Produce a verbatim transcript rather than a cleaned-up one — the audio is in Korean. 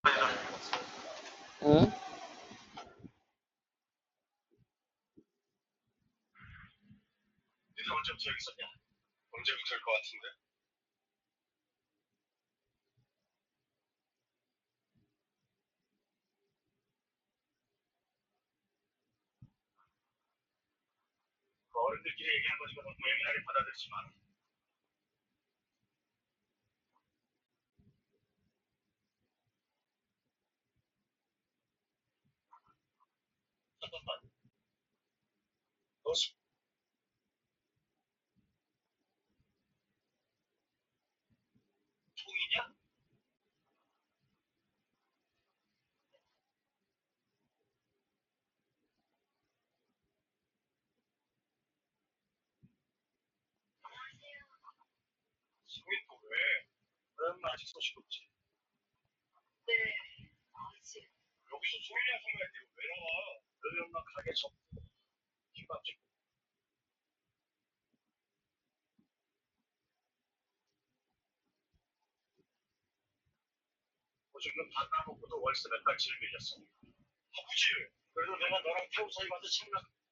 응? 니들 언제부터 여기 있었냐? 언제부터일 것 같은데. 그 어른들끼리 얘기한 거니까 너무 예민하게 받아들이지 마. 잠깐만. 너 수, 통이냐? 송이 또 왜? 왜 엄마 아직 소식 없지? 네, 아직. 여기서 송이랑 송이한테 왜 나와? 너희 엄마 가게 접 김밥 찍고. 요즘은 다 까먹고도 월세 몇 달치를 밀렸어. 아버지, 그래도 내가 너랑 태우 사이 봐서 참나